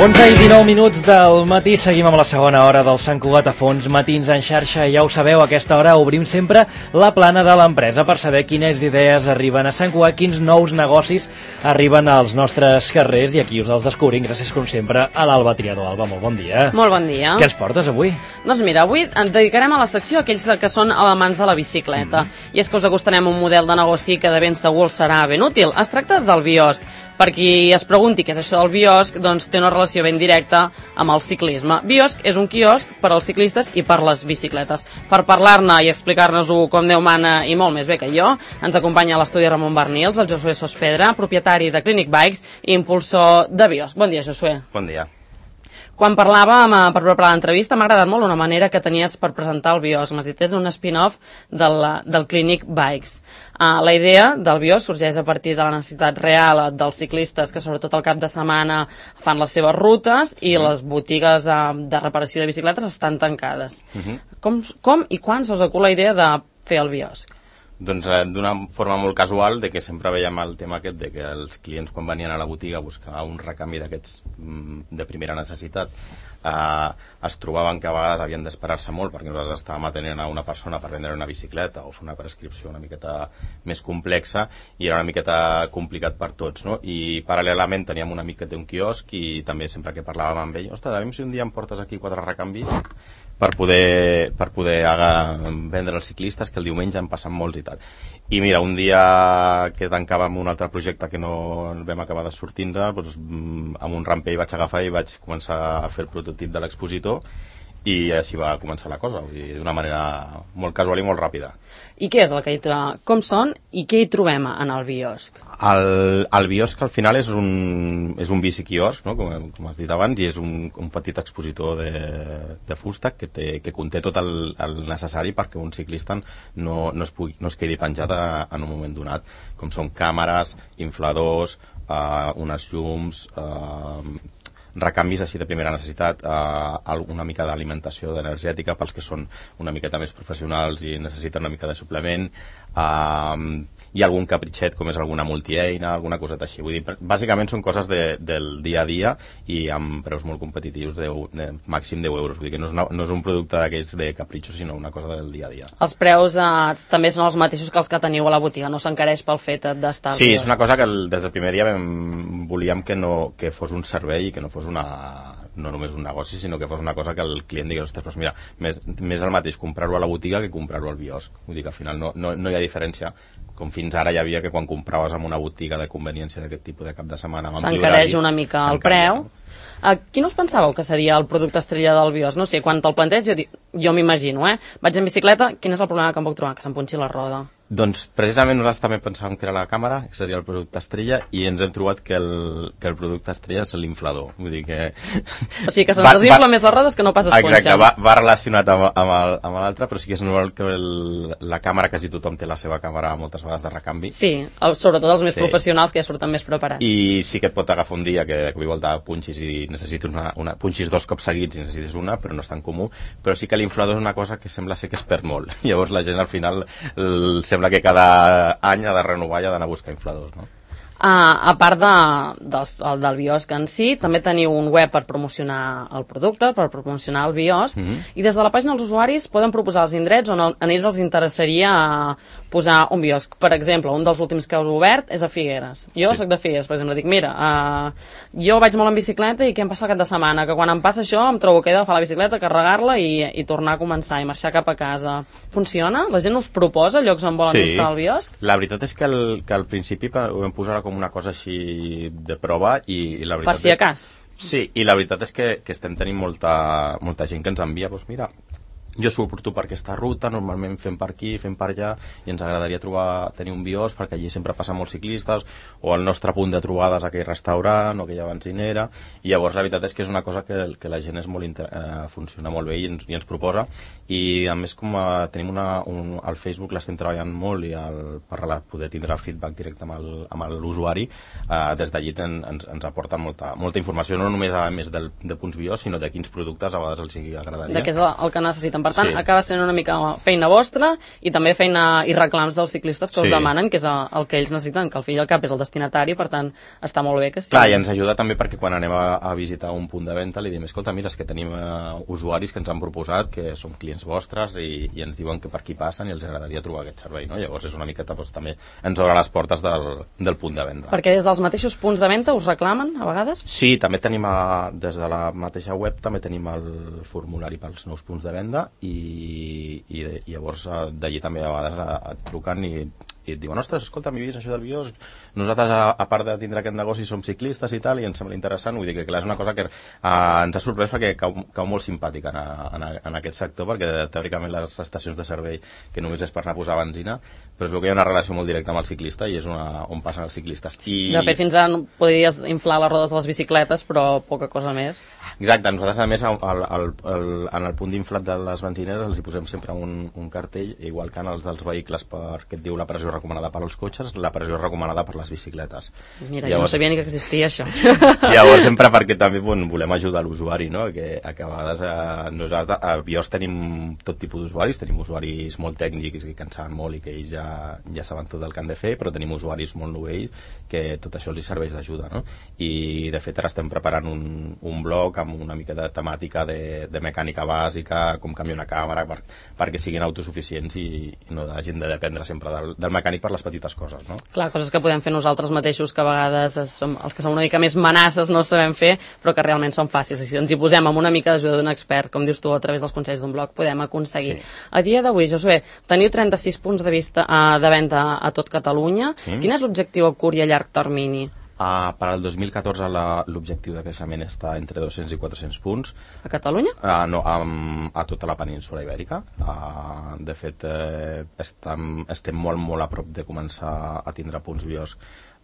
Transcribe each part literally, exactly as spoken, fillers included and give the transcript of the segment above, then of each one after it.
onze i dinou minuts del matí, seguim amb la segona hora del Sant Cugat a fons, matins en xarxa. Ja ho sabeu, a aquesta hora obrim sempre la plana de l'empresa per saber quines idees arriben a Sant Cugat, quins nous negocis arriben als nostres carrers, i aquí us els descobrim gràcies, com sempre, a l'Alba Triador. Alba, molt bon dia. Molt bon dia. Què ens portes avui? Doncs mira, avui ens dedicarem a la secció a aquells que són amants de la bicicleta. Mm. I és que us acostarem un model de negoci que de ben segur serà ben útil. Es tracta del biosc. Per qui es pregunti què és això del biosc, doncs té una relació ben directa amb el ciclisme. Biosc és un quiosc per als ciclistes i per les bicicletes. Per parlar-ne i explicar-nos-ho com Déu mana i molt més bé que jo, ens acompanya a l'estudi Ramon Bernils, el Josué Sospedra, propietari de Clinic Bikes i impulsor de biosc. Bon dia, Josué. Bon dia. Quan parlàvem per preparar l'entrevista m'ha agradat molt una manera que tenies per presentar el biosc. M'has dit, és un spin-off del, del Clinic Bikes. Uh, la idea del biosc sorgeix a partir de la necessitat real dels ciclistes que sobretot al cap de setmana fan les seves rutes i les botigues uh, de reparació de bicicletes estan tancades. Uh-huh. com, com i quan se us acut la idea de fer el biosc? Doncs eh, d'una forma molt casual, de que sempre veiem el tema aquest de que els clients quan venien a la botiga a buscar un recanvi d'aquests mm, de primera necessitat eh, es trobaven que a vegades havien d'esperar-se molt perquè nosaltres estàvem atenent a una persona per vendre una bicicleta o fer una prescripció una miqueta més complexa i era una miqueta complicat per tots, no? I paral·lelament teníem una miqueta un quiosc i també sempre que parlàvem amb ell, ostres, a veure si un dia em portes aquí quatre recanvis per poder, per poder aga, vendre els ciclistes, que el diumenge en passen molts i tal. I mira, un dia que tancàvem un altre projecte que no vam acabar de sortir-ne, doncs, amb un rampell vaig agafar i vaig començar a fer el prototip de l'expositor i així va començar la cosa, d'una manera molt casual i molt ràpida. I què és el que hi trobem? Com són i què hi trobem en el biosc? El, el biosc al final és un, és un bici-quiosc, no? com, com has dit abans, i és un, un petit expositor de, de fusta que, té, que conté tot el, el necessari perquè un ciclista no, no, es, pugui, no es quedi penjat a, en un moment donat, com són càmeres, infladors, eh, unes llums, eh, recanvis així de primera necessitat, eh, una mica d'alimentació energètica pels que són una miqueta més professionals i necessiten una mica de suplement, eh, i algun capritxet com és alguna multieina, alguna coseta així. Vull dir, bàsicament són coses de, del dia a dia i amb preus molt competitius de, de màxim deu euros. Vull dir que no és, una, no és un producte d'aquells de capritxos, sinó una cosa del dia a dia. Els preus eh, també són els mateixos que els que teniu a la botiga, no s'encareix pel fet d'estar... Sí, és una cosa que el, des del primer dia vam, volíem que, no, que fos un servei i que no fos una, no només un negoci, sinó que fos una cosa que el client digués, ostres, doncs mira, més, més el mateix comprar-ho a la botiga que comprar-ho al biosc. Vull dir que al final no, no, no hi ha diferència, com fins ara hi havia que quan compraves en una botiga de conveniència d'aquest tipus de cap de setmana s'encareix una mica el preu. Uh, quin us pensàveu que seria el producte estrella del biosc? No sé, quan te'l planteig jo, jo m'imagino, eh? Vaig en bicicleta, quin és el problema que em puc trobar? Que se'm punxi la roda. Doncs precisament nosaltres també pensàvem que era la càmera, que seria el producte estrella, i ens hem trobat que el, que el producte estrella és l'inflador. Vull dir que... O sigui que se'ns desinfla més les rodes que no pas es punxen. Exacte, va, va relacionat amb, amb l'altre, però sí que és normal que el, la càmera, quasi tothom té la seva càmera moltes vegades de recanvi. Sí, el, sobretot els més sí. professionals que ja surten més preparats. I sí que et pot agafar un dia que de cop i volta punxis i necessites una, una, punxis dos cops seguits i necessites una, però no és tan comú. Però sí que l'inflador és una cosa que sembla ser que es perd molt. Llavors la gent al final el, sembla que cada any ha de renovar i ha d'anar a buscar infladors, no? Uh, a part de, del, del biosc en si, també teniu un web per promocionar el producte, per promocionar el biosc, mm-hmm. i des de la pàgina els usuaris poden proposar els indrets on el, a ells els interessaria posar un biosc. Per exemple, un dels últims que heu obert és a Figueres. Jo sí. soc de Figueres, per exemple, dic, mira, uh, jo vaig molt en bicicleta i què em passa el cap de setmana? Que quan em passa això em trobo que he d'agafar la bicicleta, carregar-la i, i tornar a començar i marxar cap a casa. Funciona? La gent us proposa llocs on volen sí. instal·lar el biosc? La veritat és que, el, que al principi ho vam posar com una cosa així de prova i, i la veritat... Per si a cas. Sí, i la veritat és que, que estem tenint molta, molta gent que ens envia, doncs mira, jo surto per aquesta ruta, normalment fem per aquí, fem per allà, i ens agradaria trobar, tenir un biosc, perquè allí sempre passen molts ciclistes, o el nostre punt de trobades a aquell restaurant, o aquella benzinera, i llavors la veritat és que és una cosa que, que la gent és molt inter... eh, funciona molt bé i ens, i ens proposa, i a més com a, tenim una, un, al Facebook l'estem treballant molt, i el, per la, poder tindre feedback directe amb, el, amb l'usuari, eh, des d'allí ten, ens, ens aporta molta, molta informació, no només a més del, de punts biosc, sinó de quins productes a vegades els hi agradaria. De què és el, el que necessiten. Per tant, Sí. acaba sent una mica feina vostra i també feina i reclams dels ciclistes que us Sí. demanen, que és el que ells necessiten, que al fi i al cap és el destinatari, per tant, està molt bé que sí. Clar, i ens ajuda també perquè quan anem a, a visitar un punt de venda li diem, escolta, mira, és que tenim uh, usuaris que ens han proposat, que són clients vostres i, i ens diuen que per aquí passen i els agradaria trobar aquest servei, no? Llavors és una miqueta, doncs, també ens obre les portes del, del punt de venda. Perquè des dels mateixos punts de venda us reclamen, a vegades? Sí, també tenim, a, des de la mateixa web, també tenim el formulari pels nous punts de venda i, i, i llavors d'allí també a vegades et truquen i, i et diuen, ostres, escolta, m'he vist això del bios, nosaltres a, a part de tindre aquest negoci som ciclistes i tal, i ens sembla interessant, vull dir que clar, és una cosa que uh, ens ha sorprès perquè cau, cau molt simpàtica en, a, en, a, en aquest sector, perquè teòricament les estacions de servei que només és per anar a posar benzina, però es veu que hi ha una relació molt directa amb el ciclista i és una, on passen els ciclistes. I... De fet, fins ara podries inflar les rodes de les bicicletes, però poca cosa més. Exacte, nosaltres a més al, al, al, en el punt d'inflat de les benzineres els hi posem sempre un, un cartell, igual que en els dels vehicles per, que et diu la pressió recomanada per als cotxes, la pressió recomanada per les bicicletes. Mira, llavors, jo no sabia ni que existia això. Llavors sempre perquè també bon, volem ajudar l'usuari, no? Que, que a vegades eh, nosaltres a Bios tenim tot tipus d'usuaris, tenim usuaris molt tècnics que en saben molt i que ells ja, ja saben tot el que han de fer, però tenim usuaris molt novells que tot això els serveix d'ajuda, no? I de fet ara estem preparant un, un blog amb una mica de temàtica de, de mecànica bàsica, com canviar una càmera per, perquè siguin autosuficients i, i no hagin de dependre sempre del, del mecànic per les petites coses, no? Clar, coses que podem fer nosaltres mateixos que a vegades som, els que som una mica més manasses no sabem fer, però que realment són fàcils i si ens hi posem amb una mica d'ajuda d'un expert, com dius tu, a través dels consells d'un blog, podem aconseguir. Sí. A dia d'avui, Josué, teniu trenta-sis punts de vista uh, de venda a tot Catalunya. Sí. Quin és l'objectiu a curt i a llarg termini? Uh, per al dos mil catorze l'objectiu de creixement està entre dos-cents i quatre-cents punts. A Catalunya? Uh, no, um, a tota la península ibèrica. Uh, de fet, eh, estem, estem molt, molt a prop de començar a tindre punts bios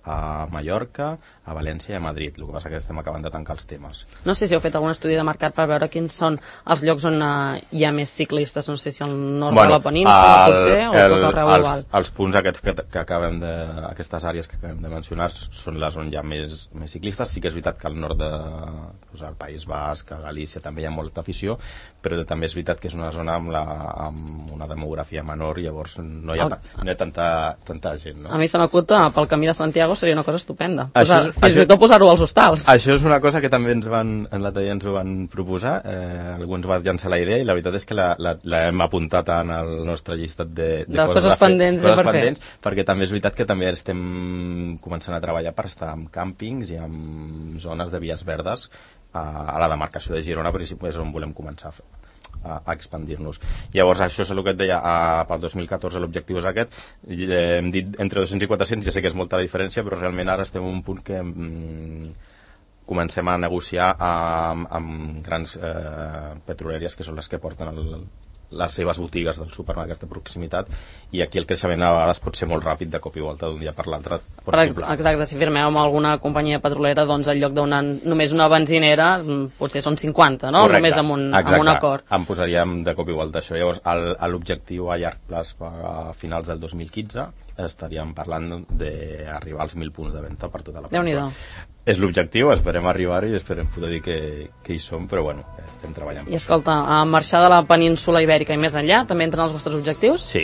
a Mallorca, a València i a Madrid. El que passa que estem acabant de tancar els temes. No sé si heu fet algun estudi de mercat per veure quins són els llocs on uh, hi ha més ciclistes, no sé si al nord bueno, de la península el, potser, o el, tot arreu els, igual. Els punts aquests que, que acabem de, aquestes àrees que acabem de mencionar són les on hi ha més, més ciclistes. Sí que és veritat que al nord de, doncs, al País Basc, a Galícia també hi ha molta afició, però també és veritat que és una zona amb, la, amb una demografia menor i llavors no hi ha, ta, no hi ha tanta, tanta gent, no? A mi se m'acut pel camí de Santiago seria una cosa estupenda. Això Posar, és, fins i tot posar-ho als hostals. Això és una cosa que també ens van, en la talla ens ho van proposar, eh, algú ens va llançar la idea i la veritat és que l'hem apuntat en el nostre llistat de, de, de coses, coses fer, pendents, coses per pendents fer. Perquè també és veritat que també estem començant a treballar per estar en càmpings i en zones de vies verdes a, a la demarcació de Girona, per exemple, és on volem començar a fer a, a expandir-nos. Llavors això és el que et deia, a, pel dos mil catorze l'objectiu és aquest, eh, hem dit entre dos-cents i quatre-cents, ja sé que és molta la diferència, però realment ara estem en un punt que mm, comencem a negociar amb, amb grans eh, petrolèries que són les que porten el, les seves botigues dels supermercats de proximitat i aquí el creixement a vegades pot ser molt ràpid de cop i volta d'un dia per l'altre. Ex exacte, si firmeu amb alguna companyia petrolera, doncs en lloc d'una només una benzinera potser són cinquanta, no? Correcte. Només amb un, amb un acord. Em posaríem de cop i volta això. Llavors l'objectiu a llarg plaç a finals del dos mil quinze estaríem parlant d'arribar als mil punts de venda per tota la península. És l'objectiu, esperem arribar-hi i esperem poder dir que, que hi som, però bueno, estem treballant. I escolta, a marxar de la península ibèrica i més enllà, també entren els vostres objectius? Sí,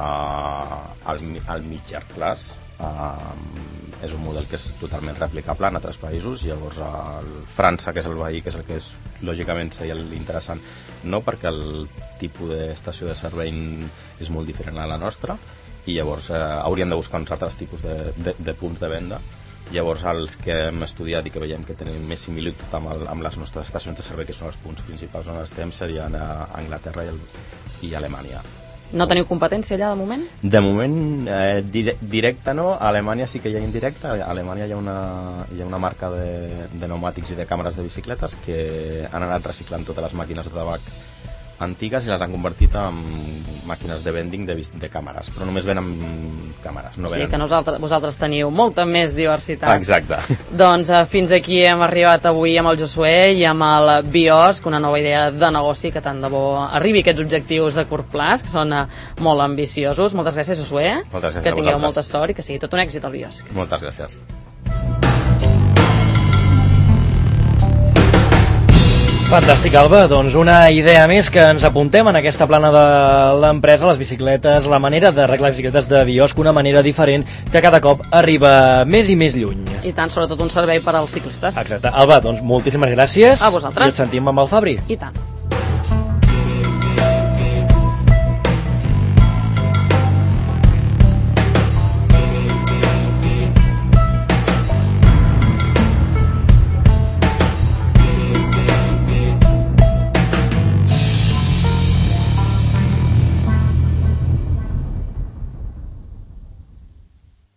uh, al, al mig llarg plaç uh, és un model que és totalment replicable en altres països, llavors el França, que és el veí, que és el que és lògicament seria l'interessant, no perquè el tipus d'estació de servei és molt diferent a la nostra i llavors eh, hauríem de buscar uns altres tipus de, de, de punts de venda. Llavors els que hem estudiat i que veiem que tenen més similitud amb, el, amb les nostres estacions de servei, que són els punts principals on estem, serien a Anglaterra i, el, i Alemanya. No teniu competència allà de moment? De moment eh, dire, directe no, a Alemanya sí que hi ha indirecte. A Alemanya hi ha una, hi ha una marca de, de pneumàtics i de càmeres de bicicletes que han anat reciclant totes les màquines de tabac antigues i les han convertit en màquines de vending de, de càmeres, però només venen càmeres. No o sigui venen... que nosaltres, vosaltres teniu molta més diversitat. Exacte. Doncs eh, fins aquí hem arribat avui amb el Josué i amb el Biosc, una nova idea de negoci que tant de bo arribi a aquests objectius a curt plaç, que són eh, molt ambiciosos. Moltes gràcies, Josué. Moltes gràcies que tingueu a vosaltres. molta sort i que sigui tot un èxit al Biosc. Moltes gràcies. Fantàstic, Alba. Doncs una idea més que ens apuntem en aquesta plana de l'empresa, les bicicletes, la manera d'arreglar bicicletes de Biosc, una manera diferent que cada cop arriba més i més lluny. I tant, sobretot un servei per als ciclistes. Exacte. Alba, doncs moltíssimes gràcies. A vosaltres. I et sentim amb el Fabri. I tant.